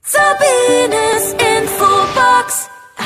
Sabines Infobox.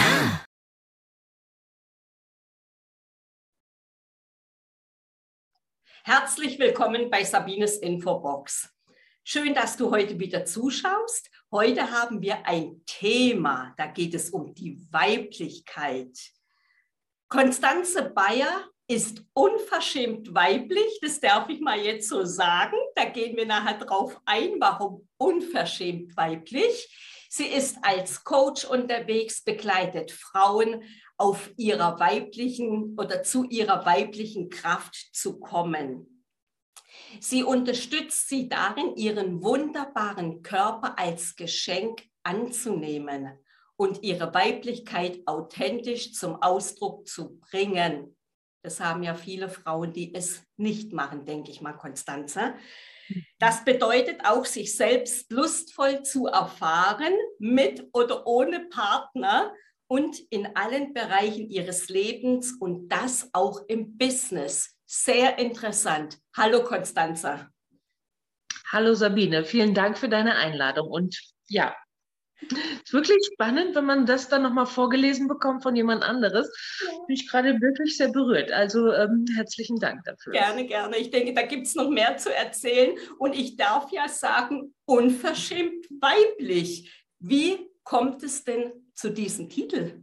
Herzlich willkommen bei Sabines Infobox. Schön, dass du heute wieder zuschaust. Heute haben wir ein Thema, da geht es um die Weiblichkeit. Constanze Bayer ist unverschämt weiblich, das darf ich mal jetzt so sagen. Da gehen wir nachher drauf ein, warum unverschämt weiblich. Sie ist als Coach unterwegs, begleitet Frauen auf ihrer weiblichen oder zu ihrer weiblichen Kraft zu kommen. Sie unterstützt sie darin, ihren wunderbaren Körper als Geschenk anzunehmen und ihre Weiblichkeit authentisch zum Ausdruck zu bringen. Das haben ja viele Frauen, die es nicht machen, denke ich mal, Constanze. Das bedeutet auch, sich selbst lustvoll zu erfahren, mit oder ohne Partner und in allen Bereichen ihres Lebens und das auch im Business. Sehr interessant. Hallo Constanze. Hallo Sabine, vielen Dank für deine Einladung. Und ja, es ist wirklich spannend, wenn man das dann nochmal vorgelesen bekommt von jemand anderes. Bin ich gerade wirklich sehr berührt. Also herzlichen Dank dafür. Gerne, gerne. Ich denke, da gibt es noch mehr zu erzählen. Und ich darf ja sagen, unverschämt weiblich. Wie kommt es denn zu diesem Titel?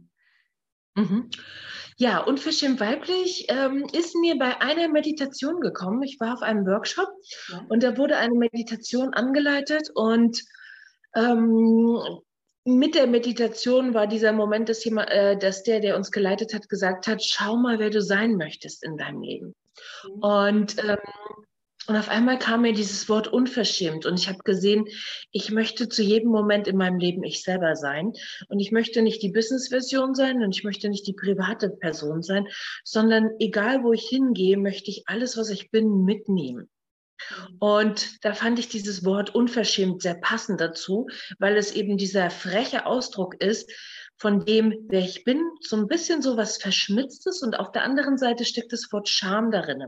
Ja, unverschämt weiblich ist mir bei einer Meditation gekommen. Ich war auf einem Workshop und da wurde eine Meditation angeleitet und mit der Meditation war dieser Moment, dass der uns geleitet hat, gesagt hat, schau mal, wer du sein möchtest in deinem Leben. Und auf einmal kam mir dieses Wort unverschämt und ich habe gesehen, ich möchte zu jedem Moment in meinem Leben ich selber sein und ich möchte nicht die Business-Version sein und ich möchte nicht die private Person sein, sondern egal wo ich hingehe, möchte ich alles, was ich bin, mitnehmen. Und da fand ich dieses Wort unverschämt sehr passend dazu, weil es eben dieser freche Ausdruck ist von dem, wer ich bin, so ein bisschen so was Verschmitztes und auf der anderen Seite steckt das Wort Scham darin.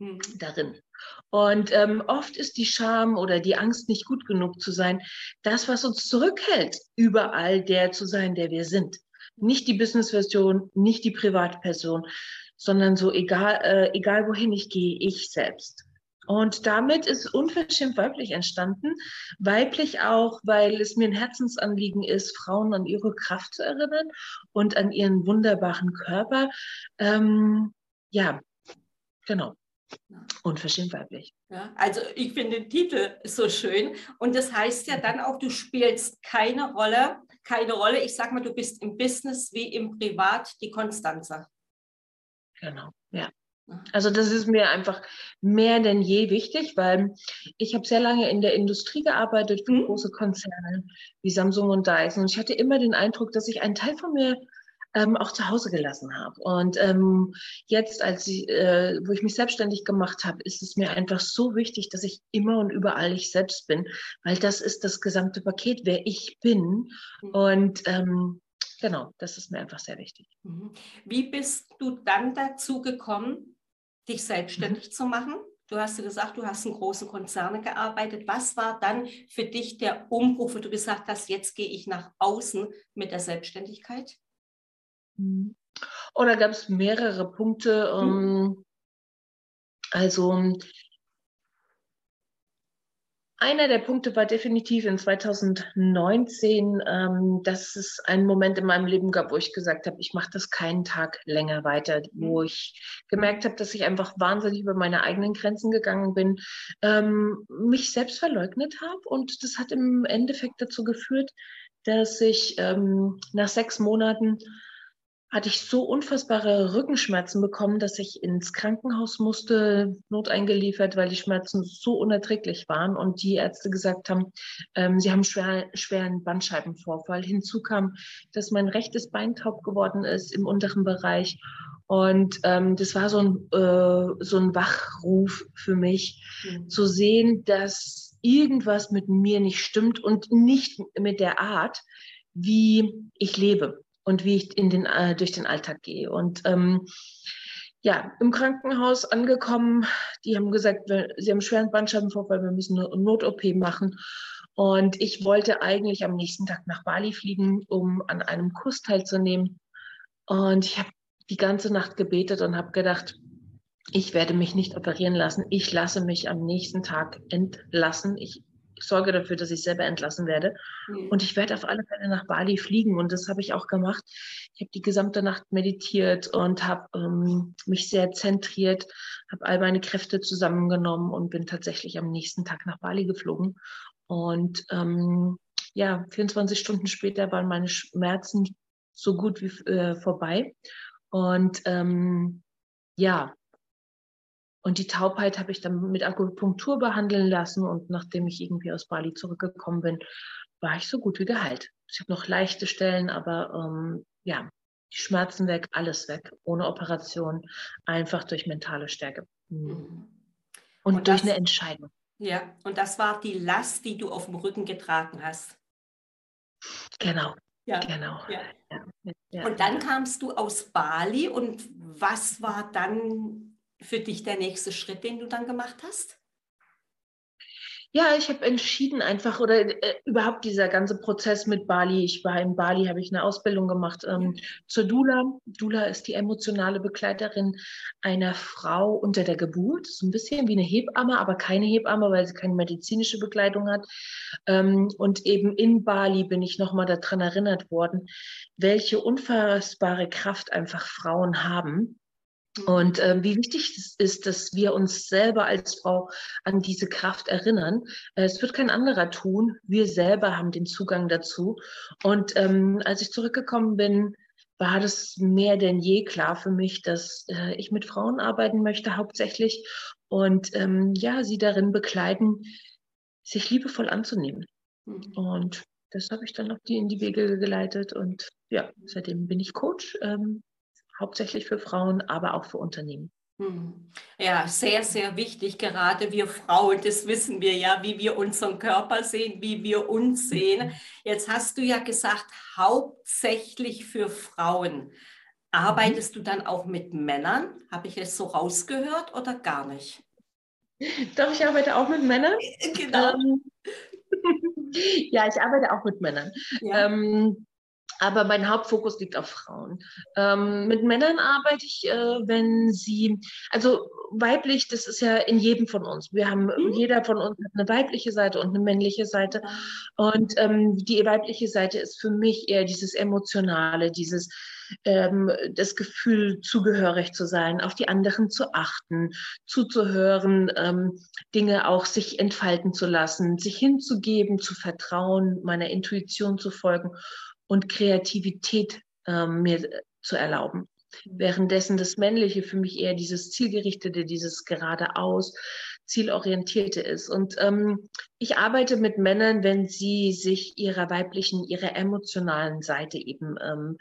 Und oft ist die Scham oder die Angst, nicht gut genug zu sein, das, was uns zurückhält, überall der zu sein, der wir sind. Nicht die Business-Version, nicht die Privatperson, sondern so egal wohin ich gehe, ich selbst. Und damit ist unverschämt weiblich entstanden. Weiblich auch, weil es mir ein Herzensanliegen ist, Frauen an ihre Kraft zu erinnern und an ihren wunderbaren Körper. Ja, genau. Unverschämt weiblich. Ja, also ich finde den Titel so schön und das heißt ja dann auch, du spielst keine Rolle. Ich sag mal, du bist im Business wie im Privat die Constanze. Genau, ja. Also das ist mir einfach mehr denn je wichtig, weil ich habe sehr lange in der Industrie gearbeitet für große Konzerne wie Samsung und Dyson und ich hatte immer den Eindruck, dass ich einen Teil von mir auch zu Hause gelassen habe. Und jetzt, wo ich mich selbstständig gemacht habe, ist es mir einfach so wichtig, dass ich immer und überall ich selbst bin, weil das ist das gesamte Paket, wer ich bin. Und genau, das ist mir einfach sehr wichtig. Wie bist du dann dazu gekommen, dich selbstständig zu machen? Du hast ja gesagt, du hast in großen Konzernen gearbeitet. Was war dann für dich der Umbruch, wo du gesagt hast, jetzt gehe ich nach außen mit der Selbstständigkeit? Oh, da gab es mehrere Punkte. Also einer der Punkte war definitiv in 2019, dass es einen Moment in meinem Leben gab, wo ich gesagt habe, ich mache das keinen Tag länger weiter, wo ich gemerkt habe, dass ich einfach wahnsinnig über meine eigenen Grenzen gegangen bin, mich selbst verleugnet habe und das hat im Endeffekt dazu geführt, dass ich nach 6 Monaten hatte ich so unfassbare Rückenschmerzen bekommen, dass ich ins Krankenhaus musste, noteingeliefert, weil die Schmerzen so unerträglich waren und die Ärzte gesagt haben, sie haben schweren Bandscheibenvorfall. Hinzu kam, dass mein rechtes Bein taub geworden ist im unteren Bereich und das war so ein Wachruf für mich, zu sehen, dass irgendwas mit mir nicht stimmt und nicht mit der Art, wie ich lebe und wie ich durch den Alltag gehe. Und ja, im Krankenhaus angekommen, die haben gesagt, sie haben einen schweren Bandscheibenvorfall, wir müssen eine Not-OP machen. Und ich wollte eigentlich am nächsten Tag nach Bali fliegen, um an einem Kurs teilzunehmen. Und ich habe die ganze Nacht gebetet und habe gedacht, ich werde mich nicht operieren lassen. Ich lasse mich am nächsten Tag entlassen. Ich sorge dafür, dass ich selber entlassen werde. Und ich werde auf alle Fälle nach Bali fliegen. Und das habe ich auch gemacht. Ich habe die gesamte Nacht meditiert und habe mich sehr zentriert, habe all meine Kräfte zusammengenommen und bin tatsächlich am nächsten Tag nach Bali geflogen. Und ja, 24 Stunden später waren meine Schmerzen so gut wie vorbei. Und ja, und die Taubheit habe ich dann mit Akupunktur behandeln lassen. Und nachdem ich irgendwie aus Bali zurückgekommen bin, war ich so gut wie geheilt. Ich habe noch leichte Stellen, aber ja, die Schmerzen weg, alles weg, ohne Operation, einfach durch mentale Stärke. Mhm. Und durch eine Entscheidung. Ja, und das war die Last, die du auf dem Rücken getragen hast. Genau, ja, genau. Ja. Ja, und dann kamst du aus Bali und was war dann für dich der nächste Schritt, den du dann gemacht hast? Ja, ich habe entschieden einfach, oder überhaupt dieser ganze Prozess mit Bali. Ich war in Bali, habe ich eine Ausbildung gemacht zur Doula. Doula ist die emotionale Begleiterin einer Frau unter der Geburt. So ein bisschen wie eine Hebamme, aber keine Hebamme, weil sie keine medizinische Begleitung hat. Und eben in Bali bin ich nochmal daran erinnert worden, welche unfassbare Kraft einfach Frauen haben. Und wie wichtig es ist, dass wir uns selber als Frau an diese Kraft erinnern. Es wird kein anderer tun. Wir selber haben den Zugang dazu. Und als ich zurückgekommen bin, war das mehr denn je klar für mich, dass ich mit Frauen arbeiten möchte hauptsächlich und ja, sie darin begleiten, sich liebevoll anzunehmen. Und das habe ich dann noch in die Wege geleitet. Und ja, seitdem bin ich Coach. Hauptsächlich für Frauen, aber auch für Unternehmen. Ja, sehr, sehr wichtig, gerade wir Frauen, das wissen wir ja, wie wir unseren Körper sehen, wie wir uns sehen. Jetzt hast du ja gesagt, hauptsächlich für Frauen. Arbeitest du dann auch mit Männern? Habe ich es so rausgehört oder gar nicht? Doch, ich arbeite auch mit Männern. Genau. Ja, ich arbeite auch mit Männern. Ja. Aber mein Hauptfokus liegt auf Frauen. Mit Männern arbeite ich, wenn sie, also weiblich, das ist ja in jedem von uns. Wir haben, jeder von uns hat eine weibliche Seite und eine männliche Seite. Und die weibliche Seite ist für mich eher dieses Emotionale, dieses das Gefühl, zugehörig zu sein, auf die anderen zu achten, zuzuhören, Dinge auch sich entfalten zu lassen, sich hinzugeben, zu vertrauen, meiner Intuition zu folgen und Kreativität mir zu erlauben. Währenddessen das Männliche für mich eher dieses Zielgerichtete, dieses geradeaus, zielorientierte ist. Und ich arbeite mit Männern, wenn sie sich ihrer weiblichen, ihrer emotionalen Seite eben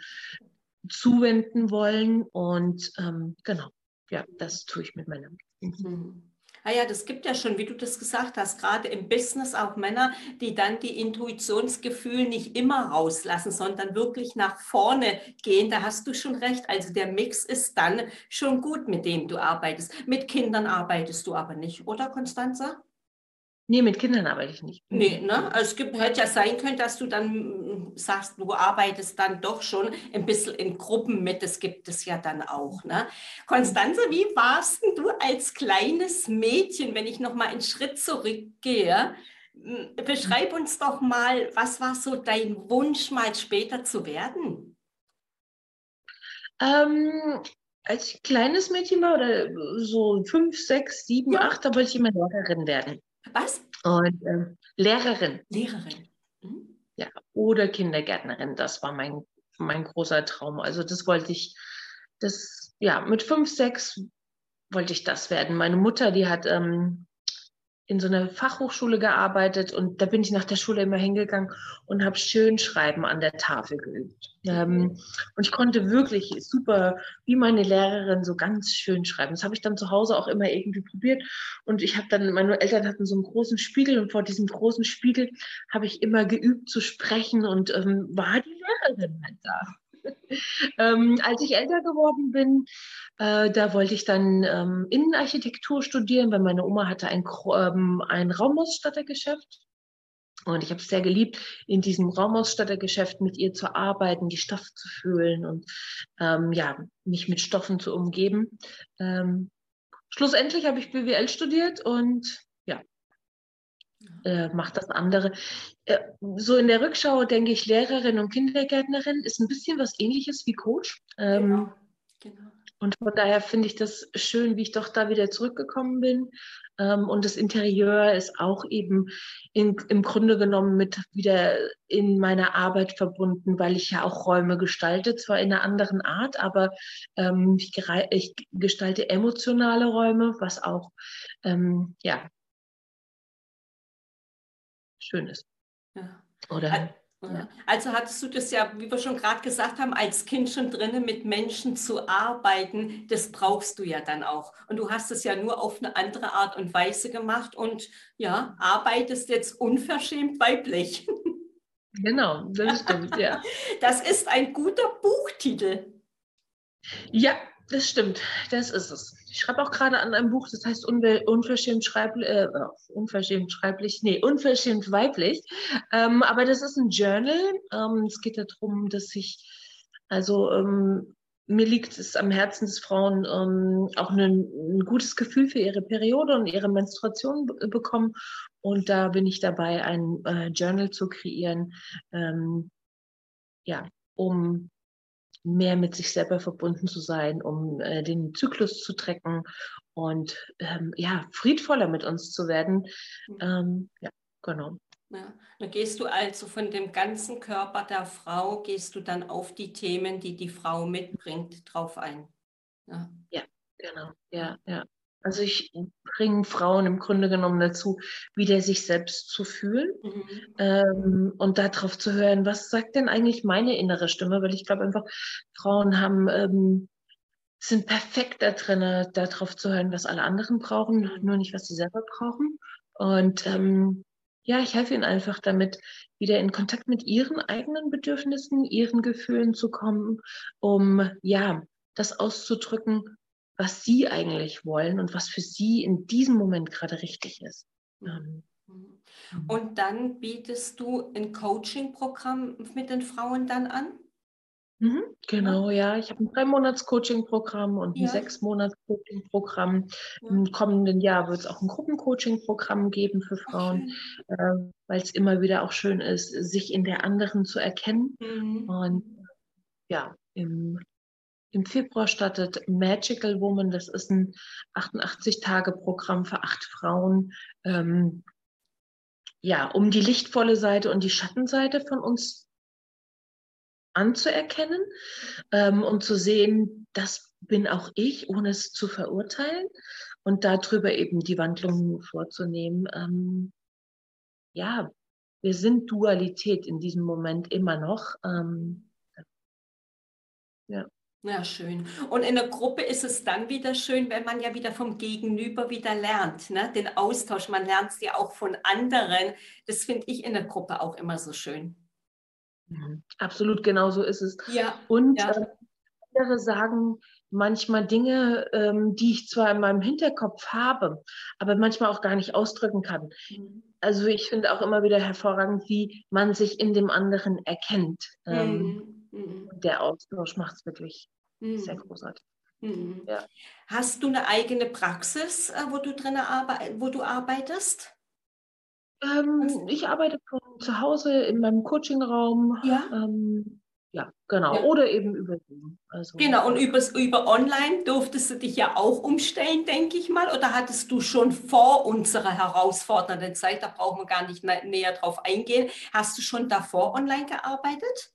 zuwenden wollen. Und genau, ja, das tue ich mit Männern. Ah ja, das gibt ja schon, wie du das gesagt hast, gerade im Business auch Männer, die dann die Intuitionsgefühl nicht immer rauslassen, sondern wirklich nach vorne gehen. Da hast du schon recht. Also der Mix ist dann schon gut, mit dem du arbeitest. Mit Kindern arbeitest du aber nicht, oder Constanza? Nee, mit Kindern arbeite ich nicht. Nee, ne? Also hätte ja sein können, dass du dann sagst, du arbeitest dann doch schon ein bisschen in Gruppen mit. Das gibt es ja dann auch, ne? Constanze, wie warst denn du als kleines Mädchen, wenn ich noch mal einen Schritt zurückgehe? Beschreib uns doch mal, was war so dein Wunsch, mal später zu werden? Als ich kleines Mädchen war, oder so 5, 6, 7, Ja. 8, da wollte ich immer Lehrerin werden. Was? Und Lehrerin. Lehrerin. Ja, oder Kindergärtnerin, das war mein großer Traum. Also das wollte ich, ja, mit 5, 6 wollte ich das werden. Meine Mutter, die hat in so einer Fachhochschule gearbeitet und da bin ich nach der Schule immer hingegangen und habe Schönschreiben an der Tafel geübt. Und ich konnte wirklich super, wie meine Lehrerin, so ganz schön schreiben. Das habe ich dann zu Hause auch immer irgendwie probiert. Und ich habe dann, meine Eltern hatten so einen großen Spiegel und vor diesem großen Spiegel habe ich immer geübt zu sprechen und war die Lehrerin halt da. Als ich älter geworden bin, da wollte ich dann Innenarchitektur studieren, weil meine Oma hatte ein Raumausstattergeschäft. Und ich habe es sehr geliebt, in diesem Raumausstattergeschäft mit ihr zu arbeiten, die Stoffe zu fühlen und ja, mich mit Stoffen zu umgeben. Schlussendlich habe ich BWL studiert und ja, mache das andere. So in der Rückschau denke ich, Lehrerin und Kindergärtnerin ist ein bisschen was Ähnliches wie Coach. Genau, genau. Und von daher finde ich das schön, wie ich doch da wieder zurückgekommen bin. Und das Interieur ist auch eben im Grunde genommen mit wieder in meiner Arbeit verbunden, weil ich ja auch Räume gestalte, zwar in einer anderen Art, aber ich gestalte emotionale Räume, was auch ja, schön ist. Ja. Oder ja. Also hattest du das ja, wie wir schon gerade gesagt haben, als Kind schon drinnen mit Menschen zu arbeiten, das brauchst du ja dann auch. Und du hast es ja nur auf eine andere Art und Weise gemacht und ja, arbeitest jetzt unverschämt weiblich. Genau, das stimmt, ja. Das ist ein guter Buchtitel. Ja, das stimmt. Das ist es. Ich schreibe auch gerade an einem Buch, das heißt unverschämt schreiblich, nee, unverschämt weiblich. Aber das ist ein Journal. Es geht darum, dass also mir liegt es am Herzen, dass Frauen auch ein gutes Gefühl für ihre Periode und ihre Menstruation bekommen. Und da bin ich dabei, ein Journal zu kreieren, ja, um mehr mit sich selber verbunden zu sein, um den Zyklus zu tracken und ja, friedvoller mit uns zu werden. Ja, genau. Ja, dann gehst du also von dem ganzen Körper der Frau, gehst du dann auf die Themen, die die Frau mitbringt, drauf ein. Ja. Ja, genau. Ja, ja. Also ich bringe Frauen im Grunde genommen dazu, wieder sich selbst zu fühlen Mhm. und darauf zu hören, was sagt denn eigentlich meine innere Stimme? Weil ich glaube einfach, Frauen sind perfekt da drin, darauf zu hören, was alle anderen brauchen, nur nicht, was sie selber brauchen. Und ja, ich helfe ihnen einfach damit, wieder in Kontakt mit ihren eigenen Bedürfnissen, ihren Gefühlen zu kommen, um ja, das auszudrücken, was sie eigentlich wollen und was für sie in diesem Moment gerade richtig ist. Mhm. Und dann bietest du ein Coaching-Programm mit den Frauen dann an? Genau, ja. Ich habe ein 3-Monats-Coaching-Programm und ein Ja, 6-Monats-Coaching-Programm. ja, Im kommenden Jahr wird es auch ein Gruppencoaching-Programm geben für ach Frauen, schön. äh, weil es immer wieder auch schön ist, sich in der anderen zu erkennen. Mhm. Und ja, im Februar startet Magical Woman. Das ist ein 88-Tage-Programm für 8 Frauen. Ja, um die lichtvolle Seite und die Schattenseite von uns anzuerkennen und zu sehen, das bin auch ich, ohne es zu verurteilen und darüber eben die Wandlungen vorzunehmen. Ja, wir sind Dualität in diesem Moment immer noch. Ja. Ja, schön. Und in der Gruppe ist es dann wieder schön, wenn man ja wieder vom Gegenüber wieder lernt, ne? Den Austausch. Man lernt es ja auch von anderen. Das finde ich in der Gruppe auch immer so schön. Absolut, genau so ist es. Ja, Und ja. andere sagen manchmal Dinge, die ich zwar in meinem Hinterkopf habe, aber manchmal auch gar nicht ausdrücken kann. Mhm. Also ich finde auch immer wieder hervorragend, wie man sich in dem anderen erkennt. Mhm. Mhm. Der Austausch macht es wirklich sehr Mhm. großartig. Mhm. Ja. Hast du eine eigene Praxis, wo du arbeitest? Ich arbeite von zu Hause in meinem Coachingraum. Ja. Ja, genau. Ja. Oder eben über Zoom. Also, Genau, und über Online durftest du dich ja auch umstellen, denke ich mal. Oder hattest du schon vor unserer herausfordernden Zeit, da brauchen wir gar nicht näher drauf eingehen, hast du schon davor online gearbeitet?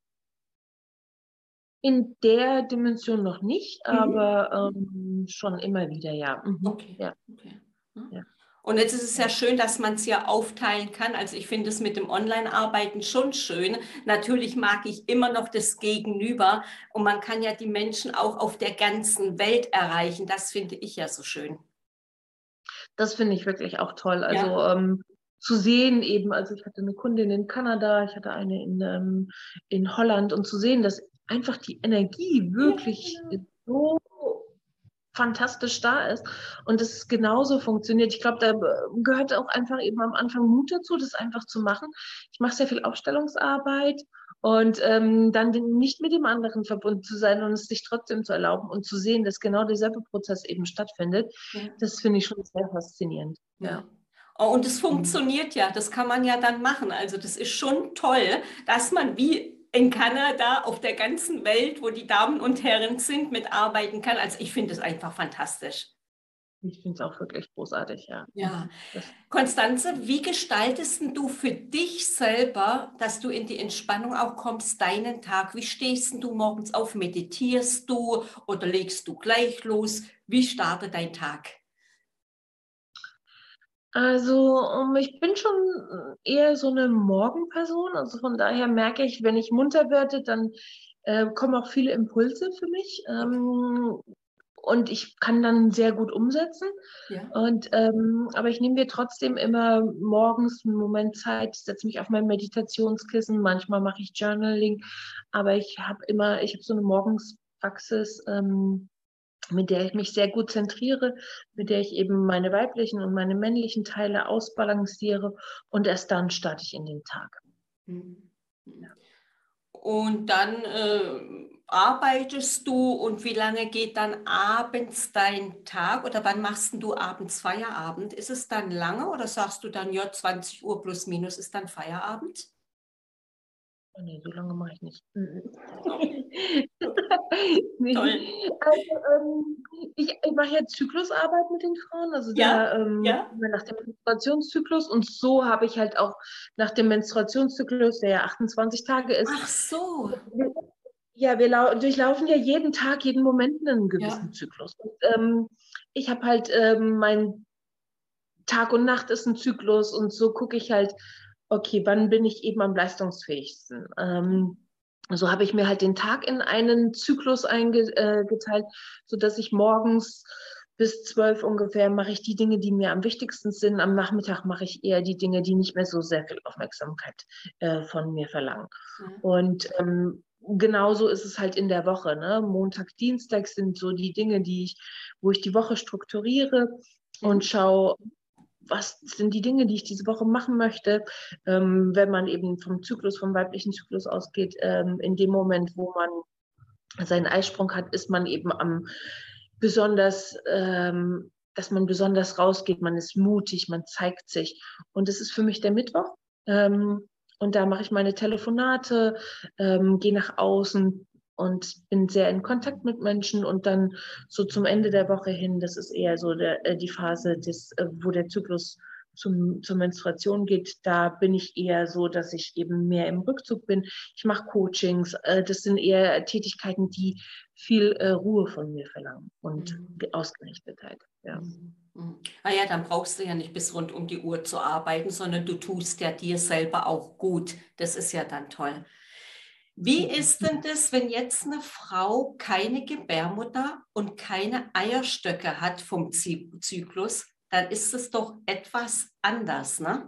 in der Dimension noch nicht, Mhm. aber schon immer wieder, ja. Okay, Ja, okay. Ja. ja. Und jetzt ist es ja schön, dass man es ja aufteilen kann. Also ich finde es mit dem Online-Arbeiten schon schön. Natürlich mag ich immer noch das Gegenüber und man kann ja die Menschen auch auf der ganzen Welt erreichen. Das finde ich ja so schön. Das finde ich wirklich auch toll. Ja. Also zu sehen eben, also ich hatte eine Kundin in Kanada, ich hatte eine in Holland und zu sehen, dass einfach die Energie Ja, wirklich genau. so fantastisch da ist und es genauso funktioniert. Ich glaube, da gehört auch einfach eben am Anfang Mut dazu, das einfach zu machen. Ich mache sehr viel Aufstellungsarbeit und dann nicht mit dem anderen verbunden zu sein und es sich trotzdem zu erlauben und zu sehen, dass genau derselbe Prozess eben stattfindet, Ja. das finde ich schon sehr faszinierend. Ja. Oh, und es Mhm. funktioniert ja, das kann man ja dann machen. Also das ist schon toll, dass man wie in Kanada auf der ganzen Welt, wo die Damen und Herren sind, mitarbeiten kann. Also ich finde es einfach fantastisch. Ich finde es auch wirklich großartig, ja. Ja. Das, Konstanze, wie gestaltest denn du für dich selber, dass du in die Entspannung auch kommst, deinen Tag? Wie stehst denn du morgens auf? Meditierst du oder legst du gleich los? Wie startet dein Tag? also ich bin schon eher so eine Morgenperson. Also von daher merke ich, wenn ich munter werde, dann kommen auch viele Impulse für mich. Okay. Und ich kann dann sehr gut umsetzen. Ja. Und, aber ich nehme mir trotzdem immer morgens einen Moment Zeit, setze mich auf mein Meditationskissen. Manchmal mache ich Journaling. Aber ich habe so eine Morgenspraxis, mit der ich mich sehr gut zentriere, mit der ich eben meine weiblichen und meine männlichen Teile ausbalanciere und erst dann starte ich in den Tag. Mhm. Und dann arbeitest du und wie lange geht dann abends dein Tag oder wann machst denn du abends Feierabend? Ist es dann lange oder sagst du dann, ja, 20 Uhr plus minus ist dann Feierabend? Oh nee, so lange mache ich nicht. Oh, toll. Nee. Also, ich mache jetzt Zyklusarbeit mit den Frauen. Also Ja, da ja. nach dem Menstruationszyklus und so habe ich halt auch nach dem Menstruationszyklus, der ja 28 Tage ist, Ach so. ja, durchlaufen ja jeden Tag, jeden Moment einen Ja. gewissen Zyklus. Und, ich habe halt mein Tag und Nacht ist ein Zyklus und so gucke ich halt, okay, wann bin ich eben am leistungsfähigsten? So habe ich mir halt den Tag in einen Zyklus eingeteilt, sodass ich morgens bis 12 ungefähr mache ich die Dinge, die mir am wichtigsten sind. Am Nachmittag mache ich eher die Dinge, die nicht mehr so sehr viel Aufmerksamkeit von mir verlangen. Ja. Und genauso ist es halt in der Woche. Ne? Montag, Dienstag sind so die Dinge, wo ich die Woche strukturiere und Mhm. schaue, was sind die Dinge, die ich diese Woche machen möchte, wenn man eben vom weiblichen Zyklus ausgeht, in dem Moment, wo man seinen Eisprung hat, ist man eben am besonders, dass man besonders rausgeht, man ist mutig, man zeigt sich. Und das ist für mich der Mittwoch. Und da mache ich meine Telefonate, gehe nach außen und bin sehr in Kontakt mit Menschen und dann so zum Ende der Woche hin, das ist eher so die Phase, wo der Zyklus zur Menstruation geht, da bin ich eher so, dass ich eben mehr im Rückzug bin. Ich mache Coachings, das sind eher Tätigkeiten, die viel Ruhe von mir verlangen und Mhm. Ausgerichtetheit. Ja. Mhm. Mhm. Naja, dann brauchst du ja nicht bis rund um die Uhr zu arbeiten, sondern du tust ja dir selber auch gut. Das ist ja dann toll. Wie ist denn das, wenn jetzt eine Frau keine Gebärmutter und keine Eierstöcke hat vom Zyklus? Dann ist es doch etwas anders, ne?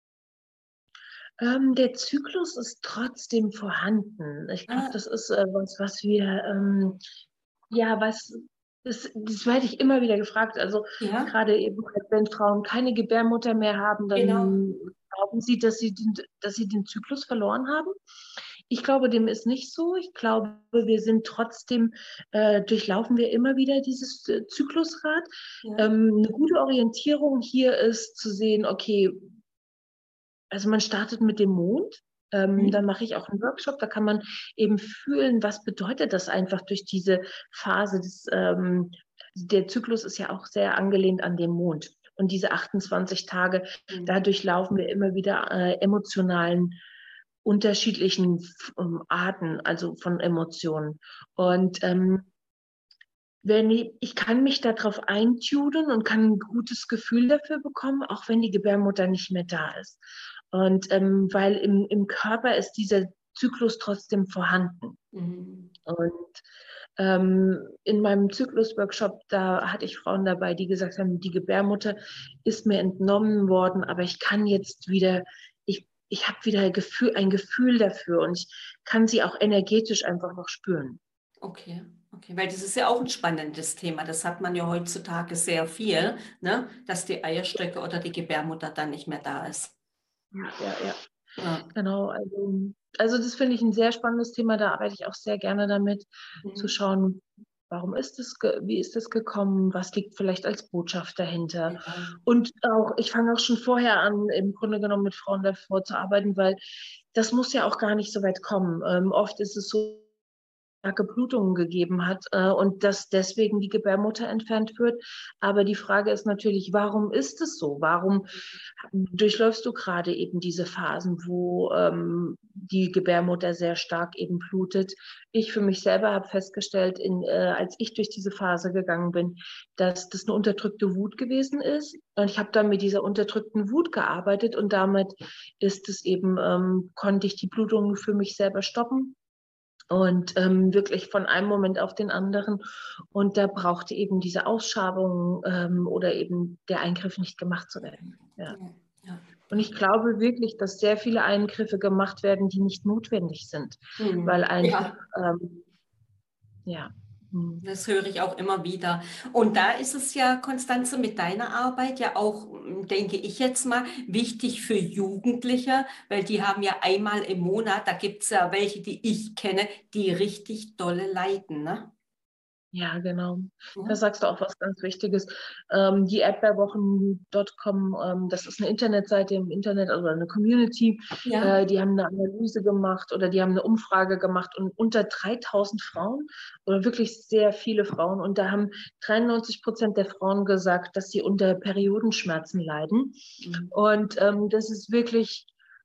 Der Zyklus ist trotzdem vorhanden. Ich glaube, Ah, das ist was wir, ja, das werde ich immer wieder gefragt. Also ja, gerade eben, wenn Frauen keine Gebärmutter mehr haben, genau. dann glauben sie, dass sie den Zyklus verloren haben. Ich glaube, dem ist nicht so. Ich glaube, wir sind trotzdem, durchlaufen wir immer wieder dieses Zyklusrad. Ja. Eine gute Orientierung hier ist zu sehen, okay, also man startet mit dem Mond. Dann Mhm. mache ich auch einen Workshop, da kann man eben fühlen, was bedeutet das einfach durch diese Phase der Zyklus ist ja auch sehr angelehnt an den Mond. Und diese 28 Tage, Mhm. dadurch laufen wir immer wieder emotionalen, unterschiedlichen Arten, also von Emotionen. Und ich kann mich darauf eintunen und kann ein gutes Gefühl dafür bekommen, auch wenn die Gebärmutter nicht mehr da ist. Und weil im Körper ist dieser Zyklus trotzdem vorhanden. Mhm. Und in meinem Zyklus-Workshop, da hatte ich Frauen dabei, die gesagt haben, die Gebärmutter ist mir entnommen worden, aber ich kann jetzt wieder, ich habe wieder ein Gefühl dafür und ich kann sie auch energetisch einfach noch spüren. Okay. Okay, weil das ist ja auch ein spannendes Thema. Das hat man ja heutzutage sehr viel, ne? Dass die Eierstöcke oder die Gebärmutter dann nicht mehr da ist. Ja. Ja. Genau, also das finde ich ein sehr spannendes Thema, da arbeite ich auch sehr gerne damit, zu Mhm. schauen, warum ist es, wie ist es gekommen, was liegt vielleicht als Botschaft dahinter. Ja. Und auch, ich fange auch schon vorher an, im Grunde genommen mit Frauen davor zu arbeiten, weil das muss ja auch gar nicht so weit kommen. Oft ist es so, starke Blutungen gegeben hat und dass deswegen die Gebärmutter entfernt wird. Aber die Frage ist natürlich, warum ist es so? Warum durchläufst du gerade eben diese Phasen, wo die Gebärmutter sehr stark eben blutet? Ich für mich selber habe festgestellt, als ich durch diese Phase gegangen bin, dass das eine unterdrückte Wut gewesen ist. Und ich habe dann mit dieser unterdrückten Wut gearbeitet und damit ist es eben, konnte ich die Blutungen für mich selber stoppen. Und wirklich von einem Moment auf den anderen. Und da brauchte eben diese Ausschabung oder eben der Eingriff nicht gemacht zu werden. Ja. Ja. Ja. Und ich glaube wirklich, dass sehr viele Eingriffe gemacht werden, die nicht notwendig sind, weil einfach, Ja. ja. Hm. Das höre ich auch immer wieder. Und da ist es ja, Konstanze, mit deiner Arbeit ja auch, denke ich jetzt mal, wichtig für Jugendliche, weil die haben ja einmal im Monat, da gibt es ja welche, die ich kenne, die richtig dolle leiden, ne? Ja, genau. Da Ja. sagst du auch was ganz Wichtiges. Die erdbeerwochen.com, das ist eine Internetseite im Internet, also eine Community. Ja. Die haben eine Analyse gemacht oder die haben eine Umfrage gemacht und unter 3000 Frauen oder wirklich sehr viele Frauen. Und da haben 93% der Frauen gesagt, dass sie unter Periodenschmerzen leiden. Mhm. Und das ist wirklich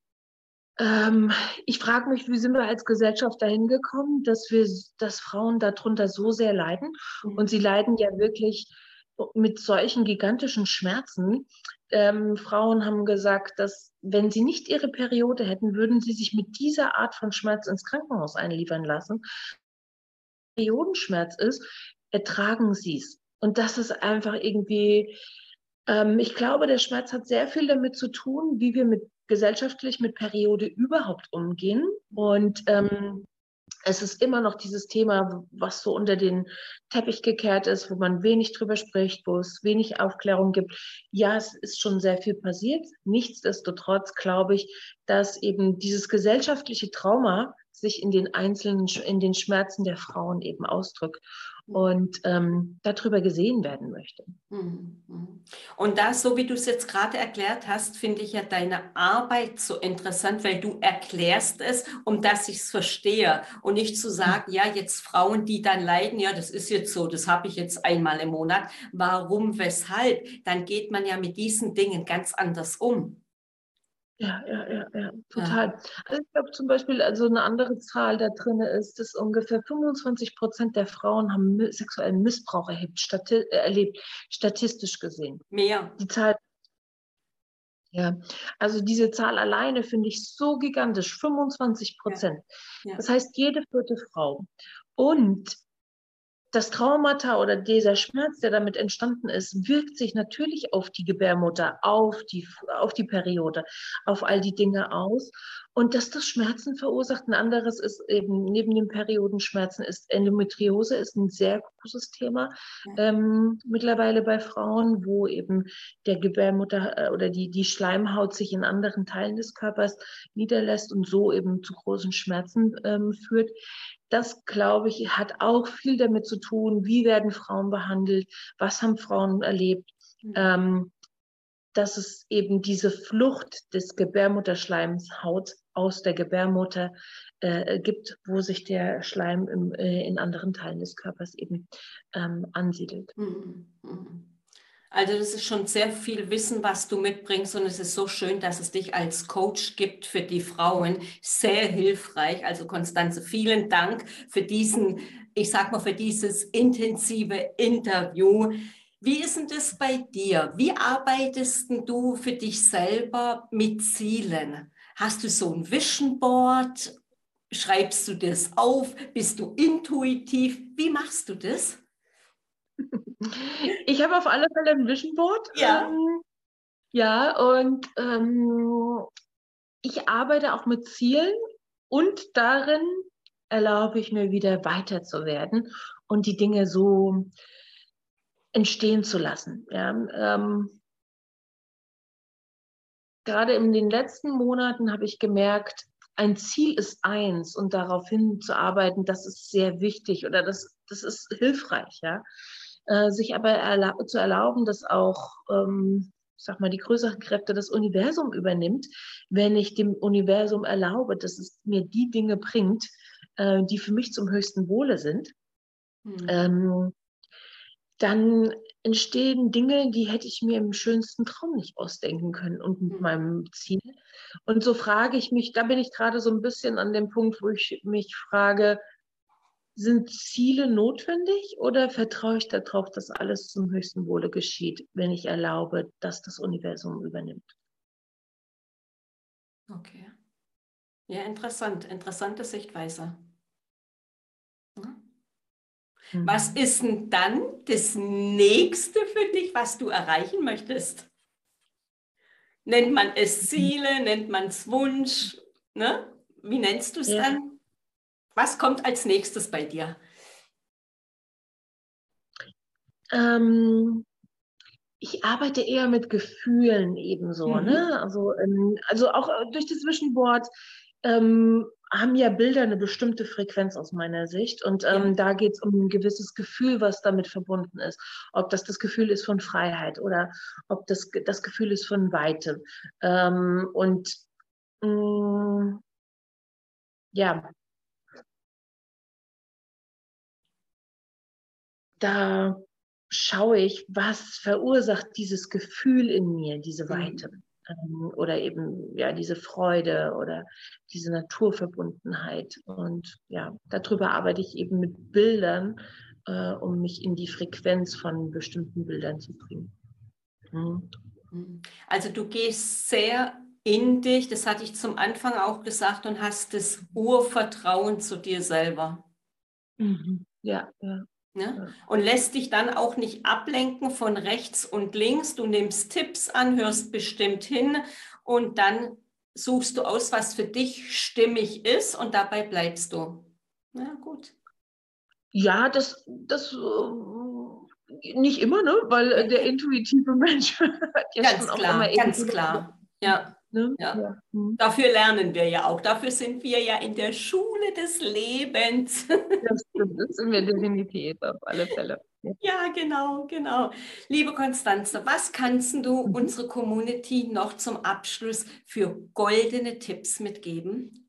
ich frage mich, wie sind wir als Gesellschaft dahin gekommen, dass Frauen darunter so sehr leiden? Und sie leiden ja wirklich mit solchen gigantischen Schmerzen. Frauen haben gesagt, dass wenn sie nicht ihre Periode hätten, würden sie sich mit dieser Art von Schmerz ins Krankenhaus einliefern lassen. Periodenschmerz ist, ertragen sie es. Und das ist einfach irgendwie, ich glaube, der Schmerz hat sehr viel damit zu tun, wie wir gesellschaftlich mit Periode überhaupt umgehen. Und es ist immer noch dieses Thema, was so unter den Teppich gekehrt ist, wo man wenig drüber spricht, wo es wenig Aufklärung gibt. Ja, es ist schon sehr viel passiert. Nichtsdestotrotz glaube ich, dass eben dieses gesellschaftliche Trauma sich in in den Schmerzen der Frauen eben ausdrückt und darüber gesehen werden möchte. Mhm, mhm. Und das, so wie du es jetzt gerade erklärt hast, finde ich ja deine Arbeit so interessant, weil du erklärst es, um dass ich es verstehe und nicht zu sagen, ja, jetzt Frauen, die dann leiden, ja, das ist jetzt so, das habe ich jetzt einmal im Monat. Warum, weshalb? Dann geht man ja mit diesen Dingen ganz anders um. Ja, Ja, total. Also ich glaube zum Beispiel, also eine andere Zahl da drin ist, dass ungefähr 25% der Frauen haben sexuellen Missbrauch erlebt, statistisch gesehen. mehr. Die Zahl, ja, also diese Zahl alleine finde ich so gigantisch, Ja, 25%. ja. Das heißt, jede vierte Frau. Und das Traumata oder dieser Schmerz, der damit entstanden ist, wirkt sich natürlich auf die Gebärmutter, auf die Periode, auf all die Dinge aus. Und dass das Schmerzen verursacht, ein anderes ist eben neben den Periodenschmerzen ist Endometriose ist ein sehr großes Thema Ja. mittlerweile bei Frauen, wo eben der Gebärmutter oder die Schleimhaut sich in anderen Teilen des Körpers niederlässt und so eben zu großen Schmerzen führt. Das, glaube ich, hat auch viel damit zu tun, wie werden Frauen behandelt, was haben Frauen erlebt, Mhm. ähm, dass es eben diese Flucht des Gebärmutterschleims Haut aus der Gebärmutter gibt, wo sich der Schleim in anderen Teilen des Körpers eben ansiedelt. Mhm. Mhm. Also das ist schon sehr viel Wissen, was du mitbringst und es ist so schön, dass es dich als Coach gibt für die Frauen. Sehr hilfreich. Also Konstanze, vielen Dank für diesen, ich sag mal, für dieses intensive Interview. Wie ist denn das bei dir? Wie arbeitest denn du für dich selber mit Zielen? Hast du so ein Vision Board? Schreibst du das auf? Bist du intuitiv? Wie machst du das? Ich habe auf alle Fälle ein Vision Board. Ja. Ja, und ich arbeite auch mit Zielen und darin erlaube ich mir wieder weiter zu werden und die Dinge so entstehen zu lassen. Ja, gerade in den letzten Monaten habe ich gemerkt, ein Ziel ist eins und darauf hinzuarbeiten, das ist sehr wichtig oder das ist hilfreich. Ja? Sich aber zu erlauben, dass auch, ich sag mal, die größeren Kräfte das Universum übernimmt, wenn ich dem Universum erlaube, dass es mir die Dinge bringt, die für mich zum höchsten Wohle sind. Dann entstehen Dinge, die hätte ich mir im schönsten Traum nicht ausdenken können und mit meinem Ziel. Und so frage ich mich, da bin ich gerade so ein bisschen an dem Punkt, wo ich mich frage, sind Ziele notwendig oder vertraue ich darauf, dass alles zum höchsten Wohle geschieht, wenn ich erlaube, dass das Universum übernimmt? Okay. Ja, interessant. Interessante Sichtweise. Was ist denn dann das Nächste für dich, was du erreichen möchtest? Nennt man es Ziele, nennt man es Wunsch? Ne? Wie nennst du es dann? Was kommt als nächstes bei dir? Ich arbeite eher mit Gefühlen ebenso. Ne? Also auch durch das Zwischenwort haben ja Bilder eine bestimmte Frequenz aus meiner Sicht. Und da geht es um ein gewisses Gefühl, was damit verbunden ist. Ob das Gefühl ist von Freiheit oder ob das Gefühl ist von Weite. Ja, da schaue ich, was verursacht dieses Gefühl in mir, diese Weite. Oder eben ja diese Freude oder diese Naturverbundenheit. Und ja, darüber arbeite ich eben mit Bildern, um mich in die Frequenz von bestimmten Bildern zu bringen. Also du gehst sehr in dich, das hatte ich zum Anfang auch gesagt, und hast das Urvertrauen zu dir selber. Ja, ja. Ne? Und lässt dich dann auch nicht ablenken von rechts und links. Du nimmst Tipps an, hörst bestimmt hin und dann suchst du aus, was für dich stimmig ist und dabei bleibst du. Ja, gut. Ja, das nicht immer, ne? Weil der intuitive Mensch hat ja ganz schon auch klar, immer ganz klar. Ja. Ne? Ja. Ja. Dafür lernen wir ja auch. Dafür sind wir ja in der Schule des Lebens. Das stimmt, das sind wir definitiv auf alle Fälle. Ja, genau, genau. Liebe Constanze, was kannst du unsere Community noch zum Abschluss für goldene Tipps mitgeben?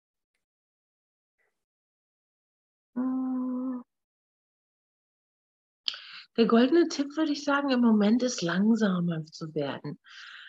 Der goldene Tipp, würde ich sagen, im Moment ist langsamer zu werden.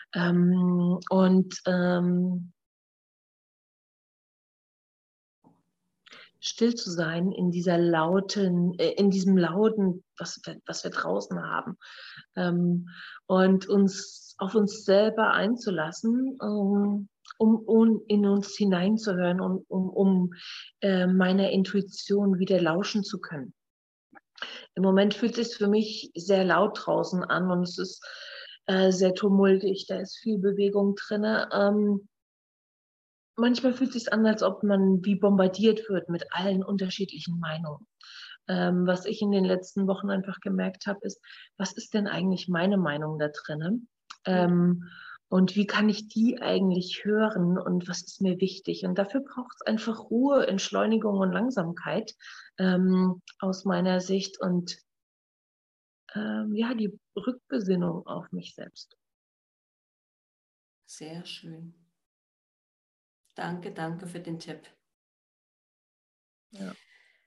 Still zu sein in diesem lauten, was wir draußen haben. Und uns auf uns selber einzulassen, um in uns hineinzuhören und um meiner Intuition wieder lauschen zu können. Im Moment fühlt es sich für mich sehr laut draußen an und es ist sehr tumultig, da ist viel Bewegung drin. Manchmal fühlt es sich an, als ob man wie bombardiert wird mit allen unterschiedlichen Meinungen. Was ich in den letzten Wochen einfach gemerkt habe, ist, was ist denn eigentlich meine Meinung da drin? Und wie kann ich die eigentlich hören und was ist mir wichtig? Und dafür braucht es einfach Ruhe, Entschleunigung und Langsamkeit aus meiner Sicht und ja, die Rückbesinnung auf mich selbst. Sehr schön. Danke, danke für den Tipp. Ja.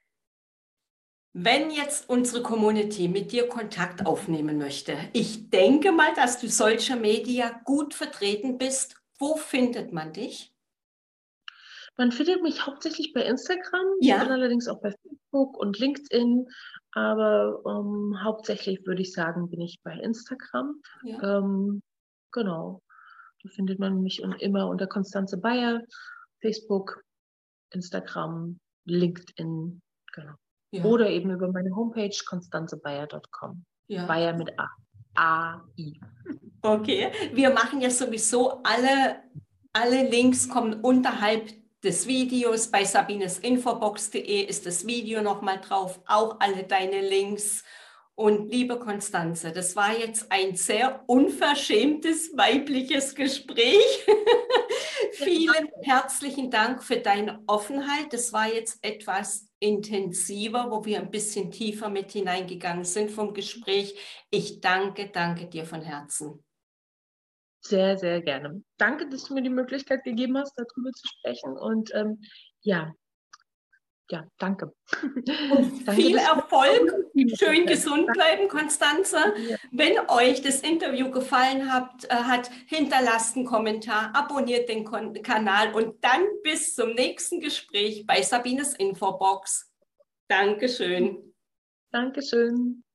Wenn jetzt unsere Community mit dir Kontakt aufnehmen möchte, ich denke mal, dass du Social Media gut vertreten bist. Wo findet man dich? Man findet mich hauptsächlich bei Instagram. Ja. Ich bin allerdings auch bei Facebook und LinkedIn. Aber hauptsächlich würde ich sagen, bin ich bei Instagram. Ja. Genau. Da findet man mich immer unter Constanze Bayer. Facebook, Instagram, LinkedIn. Genau. Ja. Oder eben über meine Homepage constanzebayer.com. Ja. Bayer mit A. A-I. Okay, wir machen ja sowieso alle Links kommen unterhalb des Videos. Bei sabinesinfobox.de ist das Video nochmal drauf, auch alle deine Links. Und liebe Constanze, das war jetzt ein sehr unverschämtes weibliches Gespräch. Vielen herzlichen Dank für deine Offenheit. Das war jetzt etwas intensiver, wo wir ein bisschen tiefer mit hineingegangen sind vom Gespräch. Ich danke dir von Herzen. Sehr, sehr gerne. Danke, dass du mir die Möglichkeit gegeben hast, darüber zu sprechen. Und ja, danke. Und viel Erfolg. Schön gesund bleiben, Constanze. Ja. Wenn euch das Interview gefallen hat, hinterlasst einen Kommentar, abonniert den Kanal und dann bis zum nächsten Gespräch bei Sabines Infobox. Dankeschön. Dankeschön.